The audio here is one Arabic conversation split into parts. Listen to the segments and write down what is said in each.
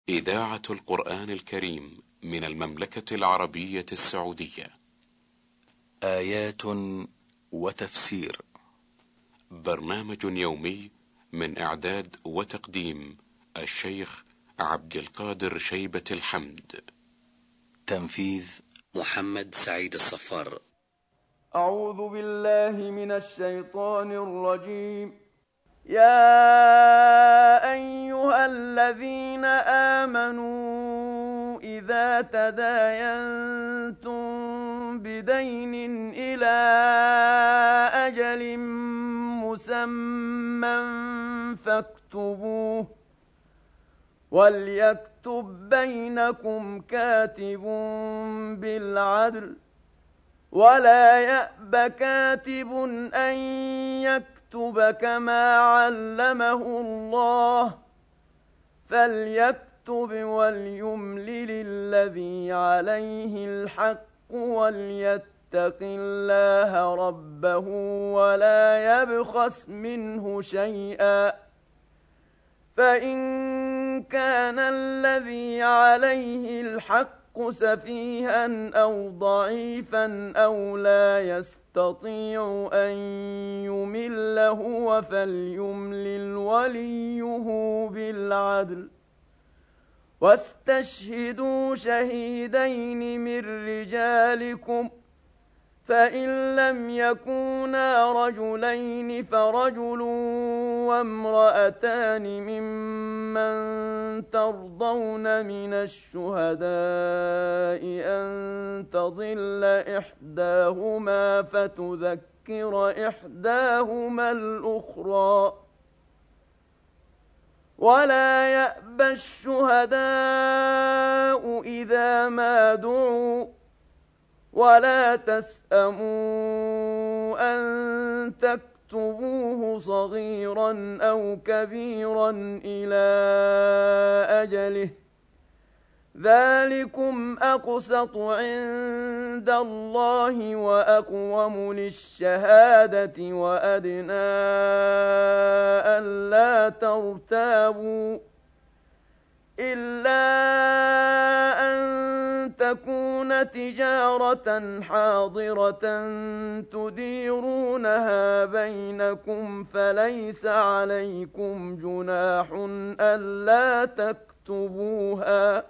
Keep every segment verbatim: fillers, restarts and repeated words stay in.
إذاعة القرآن الكريم من المملكة العربية السعودية. آيات وتفسير. برنامج يومي من إعداد وتقديم الشيخ عبد القادر شيبة الحمد. تنفيذ محمد سعيد الصفار. أعوذ بالله من الشيطان الرجيم. يا أيها الذين آمنوا إذا تداينتم بدين إلى أجل مسمى فاكتبوه، وليكتب بينكم كاتب بالعدل، ولا يأب كاتب أن يكتب كما علمه الله، فليكتب وليملل الذي عليه الحق وليتق الله ربه ولا يبخس منه شيئا، فإن كان الذي عليه الحق سفيها أو ضعيفا أو لا يستطيع أن يمل هو فليملل وليه بالعدل، واستشهدوا شهيدين من رجالكم، فإن لم يكونا رجلين فرجل وامرأتان ممن ترضون من الشهداء أن تضل إحداهما فتذكر إحداهما الأخرى، ولا يأبى الشهداء إذا ما دعوا، ولا تسأموا أن تكتبوه صغيرا أو كبيرا إلى أجله، ذلكم أقسط عند الله وأقوم للشهادة وأدنى ألا ترتابوا، إلا أن تكون تجارة حاضرة تديرونها بينكم فليس عليكم جناح ألا تكتبوها،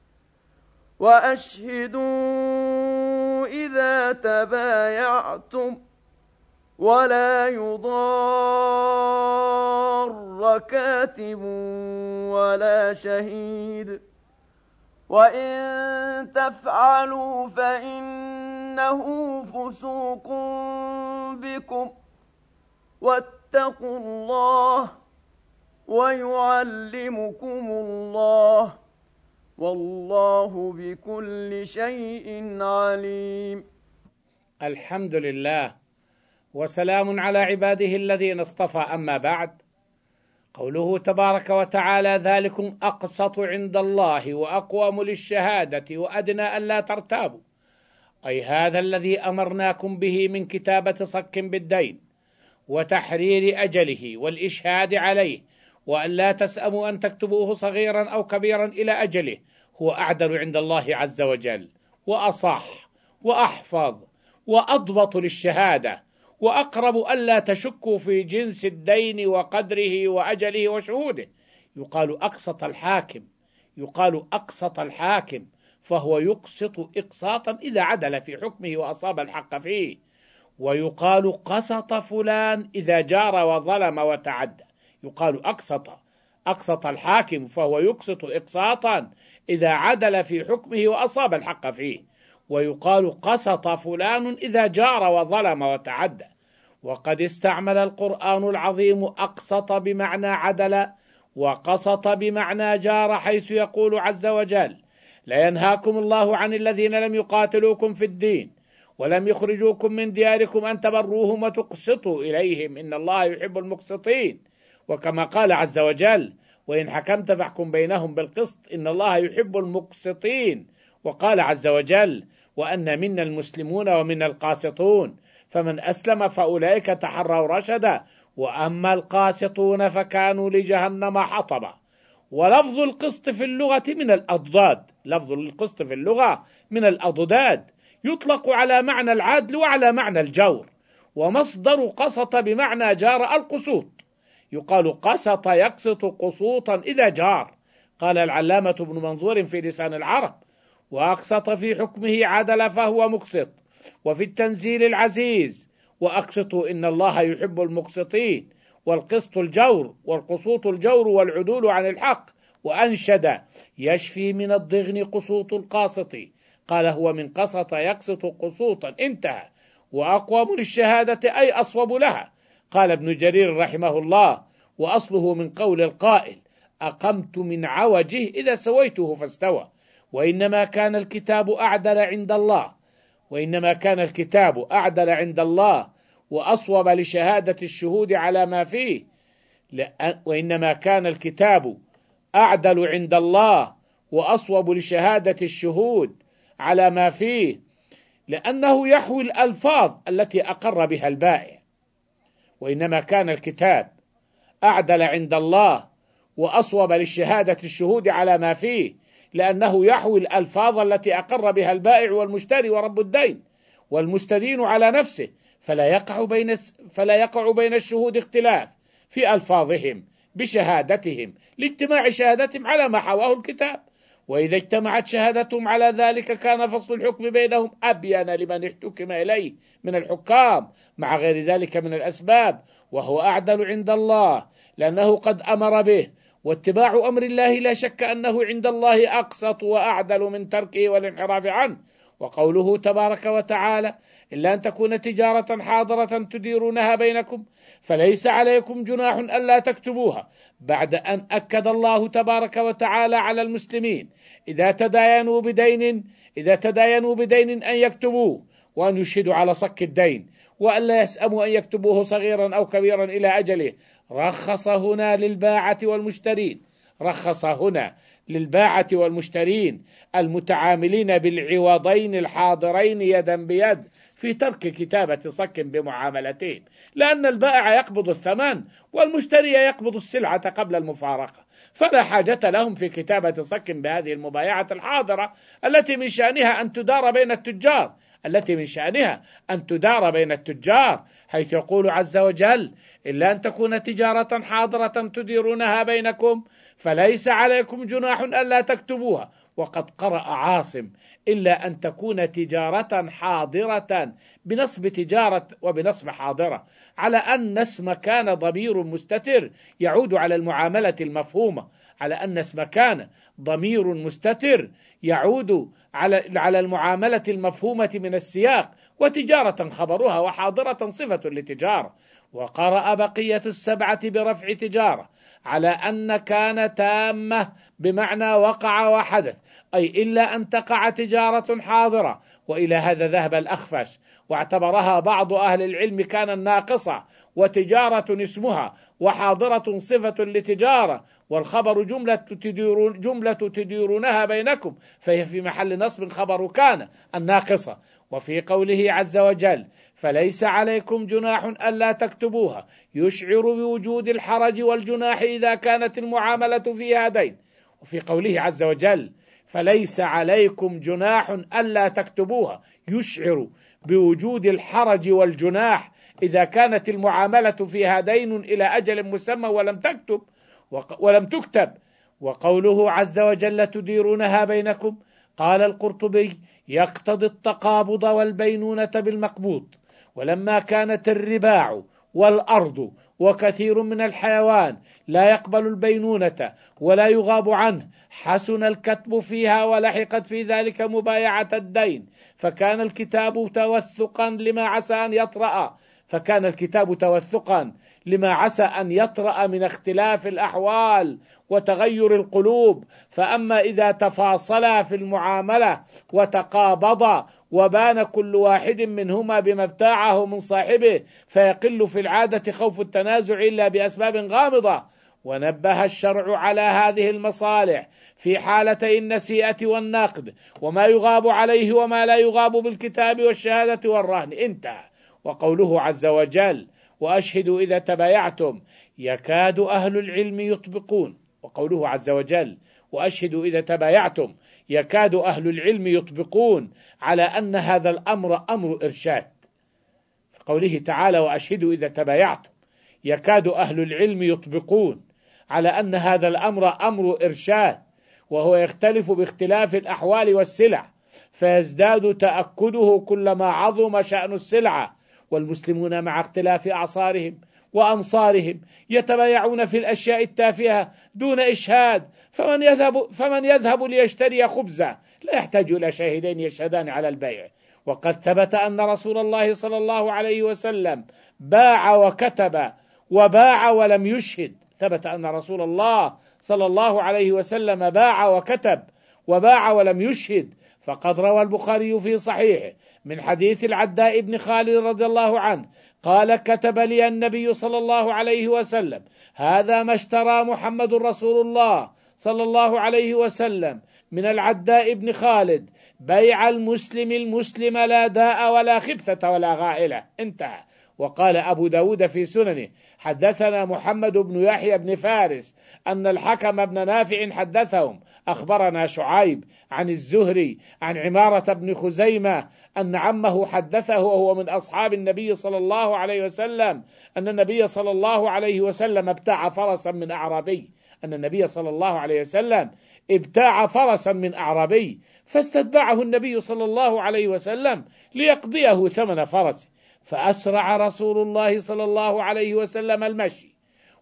وأشهدوا إذا تبايعتم، ولا يضار كاتب ولا شهيد، وإن تفعلوا فإنه فسوق بكم، واتقوا الله ويعلمكم الله، والله بكل شيء عليم. الحمد لله وسلام على عباده الذين اصطفى، أما بعد. قوله تبارك وتعالى: ذلكم أقسط عند الله وأقوم للشهادة وأدنى ألا ترتابوا، أي هذا الذي أمرناكم به من كتابة صك بالدين وتحرير أجله والإشهاد عليه، وأن لا تسأموا أن تكتبوه صغيرا أو كبيرا إلى أجله، هو أعدل عند الله عز وجل وأصح وأحفظ وأضبط للشهادة، وأقرب ألا تشكوا في جنس الدين وقدره وأجله وشهوده. يقال أقسط الحاكم، يقال أقسط الحاكم فهو يقسط إقساطا إذا عدل في حكمه وأصاب الحق فيه، ويقال قسط فلان إذا جار وظلم وتعدى. يقال أقسط أقسط الحاكم فهو يقسط إقساطا إذا عدل في حكمه وأصاب الحق فيه، ويقال قسط فلان إذا جار وظلم وتعدى. وقد استعمل القرآن العظيم أقسط بمعنى عدل، وقسط بمعنى جار، حيث يقول عز وجل: لا ينهاكم الله عن الذين لم يقاتلوكم في الدين ولم يخرجوكم من دياركم أن تبروهم وتقسطوا إليهم إن الله يحب المقسطين. وكما قال عز وجل: وإن حكمت فاحكم بينهم بالقسط إن الله يحب المقسطين. وقال عز وجل: وأن منا المسلمون ومنا القاسطون، فمن أسلم فأولئك تحروا رشدا، وأما القاسطون فكانوا لجهنم حطبا. ولفظ القسط في اللغة من الأضداد، لفظ القسط في اللغة من الأضداد، يطلق على معنى العدل وعلى معنى الجور. ومصدر قسط بمعنى جار القسوط، يقال قسط يقسط قسوطا إذا جار. قال العلامة ابن منظور في لسان العرب: وأقسط في حكمه عدل فهو مقسط، وفي التنزيل العزيز وأقسطوا إن الله يحب المقسطين، والقسط الجور والقسوط الجور والعدول عن الحق. وأنشد: يشفي من الضغن قسوط القاسط، قال هو من قسط يقسط قسوطا، انتهى. وأقوم للشهادة أي أصوب لها. قال ابن جرير رحمه الله: وأصله من قول القائل: أقمت من عوجه إذا سويته فاستوى. وإنما كان الكتاب أعدل عند الله وإنما كان الكتاب أعدل عند الله وأصوب لشهادة الشهود على ما فيه وإنما كان الكتاب أعدل عند الله وأصوب لشهادة الشهود على ما فيه لأنه يحوي الألفاظ التي أقر بها البائع. وإنما كان الكتاب أعدل عند الله وأصوب للشهادة الشهود على ما فيه لأنه يحوي الألفاظ التي أقر بها البائع والمشتري ورب الدين والمستدين على نفسه، فلا يقع بين فلا يقع بين الشهود اختلاف في ألفاظهم بشهادتهم لاجتماع شهادتهم على ما حواه الكتاب. وإذا اجتمعت شهادتهم على ذلك كان فصل الحكم بينهم أبين لمن احتكم إليه من الحكام مع غير ذلك من الأسباب، وهو أعدل عند الله لأنه قد أمر به. واتباع أمر الله لا شك أنه عند الله أقسط وأعدل من تركه والانحراف عنه. وقوله تبارك وتعالى: إلا أن تكون تجارة حاضرة تديرونها بينكم فليس عليكم جناح ألا تكتبوها، بعد أن أكد الله تبارك وتعالى على المسلمين إذا تداينوا بدين إذا تداينوا بدين أن يكتبوه وأن يشهدوا على صك الدين وأن لا يسأموا أن يكتبوه صغيرا أو كبيرا إلى أجله. رخص هنا للباعة والمشترين رخص هنا للباعة والمشترين المتعاملين بالعوضين الحاضرين يدا بيد في ترك كتابة صك بمعاملتين، لأن البائع يقبض الثمن والمشتري يقبض السلعة قبل المفارقة، فلا حاجة لهم في كتابة صك بهذه المبايعة الحاضرة التي من شأنها أن تدار بين التجار التي من شأنها أن تدار بين التجار حيث يقول عز وجل: إلا أن تكون تجارة حاضرة تديرونها بينكم فليس عليكم جناح ألا تكتبوها. وقد قرأ عاصم: إلا أن تكون تجارة حاضرة بنصب تجارة وبنصب حاضرة، على أن اسم كان ضمير مستتر يعود على المعاملة المفهومة على أن اسم كان ضمير مستتر يعود على على المعاملة المفهومة من السياق، وتجارة خبرها وحاضرة صفة لتجارة. وقرأ بقية السبعة برفع تجارة على أن كان تامة بمعنى وقع وحدث، أي إلا أن تقع تجارة حاضرة. وإلى هذا ذهب الأخفش، واعتبرها بعض أهل العلم كان ناقصة، وتجارة اسمها وحاضرة صفة لتجارة، والخبر جملة تديرون جملة تديرونها بينكم، فهي في محل نصب خبر كان الناقصة. وفي قوله عز وجل: فليس عليكم جناح ألا تكتبوها، يشعر بوجود الحرج والجناح إذا كانت المعاملة فيها دين. وفي قوله عز وجل: فليس عليكم جناح ألا تكتبوها، يشعر بوجود الحرج والجناح إذا كانت المعاملة فيها دين إلى أجل مسمى ولم تكتب ولم تكتب. وقوله عز وجل: تديرونها بينكم، قال القرطبي: يقتضي التقابض والبينونة بالمقبوض. ولما كانت الرباع والأرض وكثير من الحيوان لا يقبل البينونة ولا يغاب عنه، حسن الكتب فيها ولحقت في ذلك مبايعة الدين، فكان الكتاب توثقا لما عسى أن يطرأ فكان الكتاب توثقا لما عسى أن يطرأ من اختلاف الأحوال وتغير القلوب. فأما إذا تفاصلا في المعاملة وتقابضا وبان كل واحد منهما بما ابتاعه من صاحبه، فيقل في العادة خوف التنازع إلا بأسباب غامضة. ونبه الشرع على هذه المصالح في حالتي النسيئة والنقد، وما يغاب عليه وما لا يغاب بالكتاب والشهادة والرهن، انتهى. وقوله عز وجل: وأشهدوا إذا تبايعتم، يكاد أهل العلم يطبقون وقوله عز وجل وأشهدوا إذا تبايعتم يكاد أهل العلم يطبقون على أن هذا الأمر أمر إرشاد. في قوله تعالى وأشهدوا إذا تبايعتم يكاد أهل العلم يطبقون على أن هذا الأمر أمر إرشاد، وهو يختلف باختلاف الأحوال والسلع، فيزداد تأكده كلما عظم شأن السلعة، والمسلمون مع اختلاف أعصارهم وأمصارهم يتبايعون في الأشياء التافهة دون إشهاد، فمن يذهب, فمن يذهب ليشتري خبزة لا يحتاج إلى شاهدين يشهدان على البيع. وقد ثبت أن رسول الله صلى الله عليه وسلم باع وكتب وباع ولم يشهد. ثبت أن رسول الله صلى الله عليه وسلم باع وكتب وباع ولم يشهد، فقد روى البخاري في صحيحه من حديث العداء بن خالد رضي الله عنه قال كتب لي النبي صلى الله عليه وسلم هذا ما اشترى محمد رسول الله صلى الله عليه وسلم من العداء بن خالد بيع المسلم المسلم لا داء ولا خبثة ولا غائلة. انتهى. وقال أبو داود في سننه حدثنا محمد بن يحيى بن فارس أن الحكم بن نافع حدثهم أخبرنا شعيب عن الزهري عن عمارة بن خزيمة أن عمه حدثه وهو من أصحاب النبي صلى الله عليه وسلم أن النبي صلى الله عليه وسلم ابتاع فرسا من أعرابي أن النبي صلى الله عليه وسلم ابتاع فرسا من أعرابي فاستتبعه النبي صلى الله عليه وسلم ليقضيه ثمن فرسه، فأسرع رسول الله صلى الله عليه وسلم المشي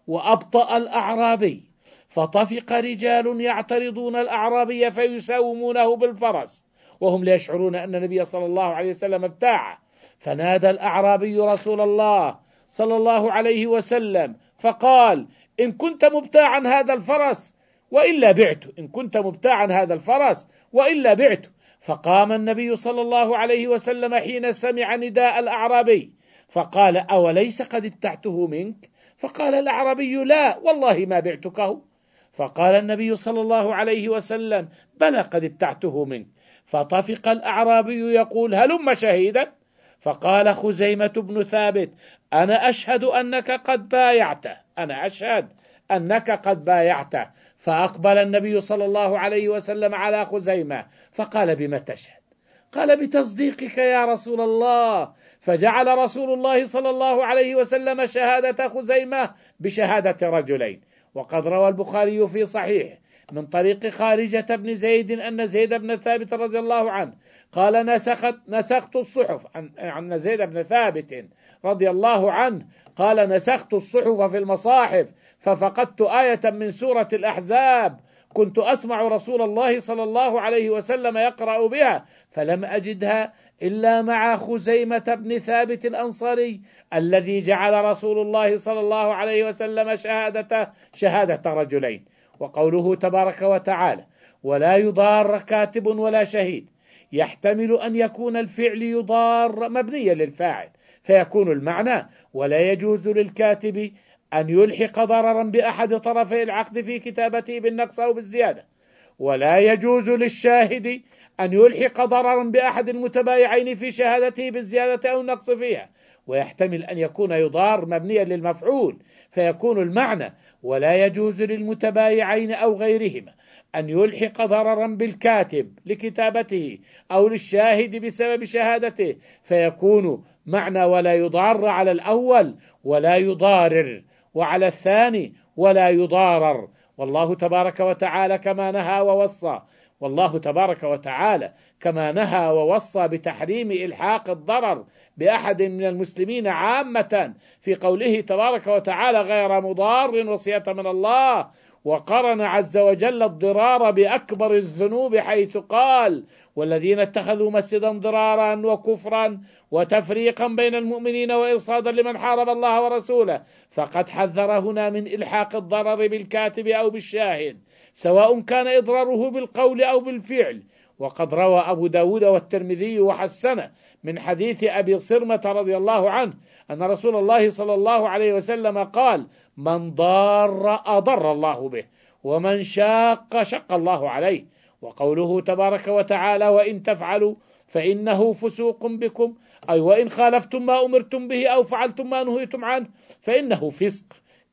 وأبطأ الأعرابي، فطفق رجال يعترضون الأعرابي فيساومونه بالفرس وهم لا يشعرون أن النبي صلى الله عليه وسلم ابتاع، فنادى الأعرابي رسول الله صلى الله عليه وسلم فقال إن كنت مبتاعا هذا الفرس وإلا بعته، إن كنت مبتاعا هذا الفرس وإلا بعته. فقام النبي صلى الله عليه وسلم حين سمع نداء الأعرابي فقال أوليس قد ابتعته منك؟ فقال الأعرابي لا والله ما بعتكه. فقال النبي صلى الله عليه وسلم بلى قد ابتعته منك. فطفق الأعرابي يقول هلم شهيدا. فقال خزيمة بن ثابت أنا أشهد أنك قد بايعته، أنا أشهد أنك قد بايعته. فأقبل النبي صلى الله عليه وسلم على خزيمة فقال بما تشهد؟ قال بتصديقك يا رسول الله. فجعل رسول الله صلى الله عليه وسلم شهادة خزيمة بشهادة رجلين. وقد روى البخاري في صحيح من طريق خارجة بن زيد أن زيد بن ثابت رضي الله عنه قال نسخت نسخت الصحف عن, عن زيد بن ثابت رضي الله عنه قال نسخت الصحف في المصاحف ففقدت آية من سورة الأحزاب كنت أسمع رسول الله صلى الله عليه وسلم يقرأ بها فلم أجدها إلا مع خزيمة بن ثابت الأنصاري الذي جعل رسول الله صلى الله عليه وسلم شهادة شهادة رجلين. وقوله تبارك وتعالى ولا يضار كاتب ولا شهيد يحتمل أن يكون الفعل يضار مبنيا للفاعل فيكون المعنى ولا يجوز للكاتب أن يلحق ضررا بأحد طرفي العقد في كتابته بالنقص أو بالزيادة، ولا يجوز للشاهد أن يلحق ضررا بأحد المتبايعين في شهادته بالزيادة أو النقص فيها. ويحتمل أن يكون يضار مبنيا للمفعول فيكون المعنى ولا يجوز للمتبايعين أو غيرهما أن يلحق ضررا بالكاتب لكتابته أو للشاهد بسبب شهادته فيكون معنى ولا يضار على الأول ولا يضارر، وعلى الثاني ولا يضارر. والله تبارك وتعالى كما نهى ووصى والله تبارك وتعالى كما نهى ووصى بتحريم إلحاق الضرر بأحد من المسلمين عامة في قوله تبارك وتعالى غير مضار وصية من الله، وقرن عز وجل الضرار بأكبر الذنوب حيث قال والذين اتخذوا مسجدا ضرارا وكفرا وتفريقا بين المؤمنين وإرصادا لمن حارب الله ورسوله، فقد حذر هنا من إلحاق الضرر بالكاتب أو بالشاهد سواء كان إضراره بالقول أو بالفعل. وقد روى أبو داود والترمذي وحسنه من حديث أبي صرمة رضي الله عنه أن رسول الله صلى الله عليه وسلم قال من ضار أضر الله به ومن شاق شق الله عليه. وقوله تبارك وتعالى وإن تفعلوا فإنه فسوق بكم أي وإن خالفتم ما أمرتم به أو فعلتم ما نهيتم عنه فإنه فسق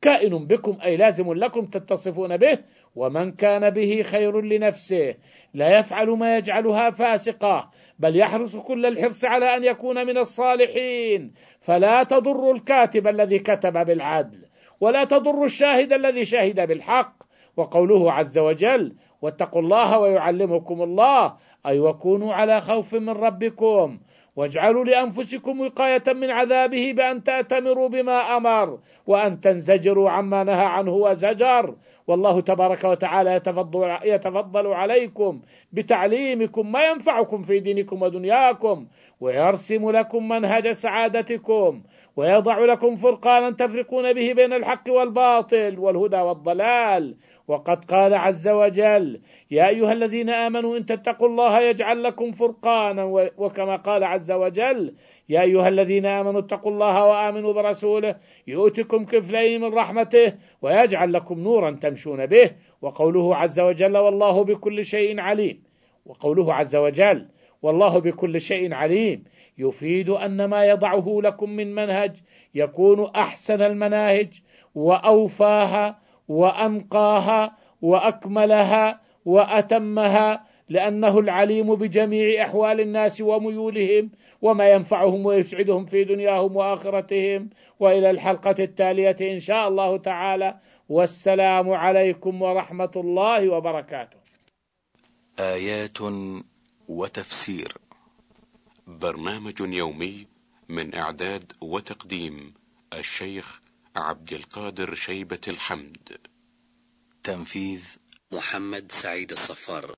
كائن بكم أي لازم لكم تتصفون به، ومن كان به خير لنفسه لا يفعل ما يجعلها فاسقة، بل يحرص كل الحرص على أن يكون من الصالحين، فلا تضر الكاتب الذي كتب بالعدل، ولا تضر الشاهد الذي شهد بالحق. وقوله عز وجل: واتقوا الله ويعلمكم الله، أي وكونوا على خوف من ربكم، واجعلوا لأنفسكم وقاية من عذابه بأن تأتمروا بما أمر، وأن تنزجروا عما نهى عنه وزجر. والله تبارك وتعالى يتفضل, يتفضل عليكم بتعليمكم ما ينفعكم في دينكم ودنياكم، ويرسم لكم منهج سعادتكم، ويضع لكم فرقانا تفرقون به بين الحق والباطل والهدى والضلال. وقد قال عز وجل: يا أيها الذين آمنوا إن تتقوا الله يجعل لكم فرقانا. وكما قال عز وجل: يا أيها الذين آمنوا اتقوا الله وآمنوا برسوله يؤتكم كفلين من رحمته ويجعل لكم نورا تمشون به. وقوله عز وجل: والله بكل شيء عليم. وقوله عز وجل: والله بكل شيء عليم يفيد أن ما يضعه لكم من منهج يكون أحسن المناهج وأوفاها وأنقاها وأكملها وأتمها، لأنه العليم بجميع أحوال الناس وميولهم وما ينفعهم ويسعدهم في دنياهم وآخرتهم. وإلى الحلقة التالية إن شاء الله تعالى، والسلام عليكم ورحمة الله وبركاته. آيات وتفسير، برنامج يومي من إعداد وتقديم الشيخ عبد القادر شيبة الحمد، تنفيذ محمد سعيد الصفار.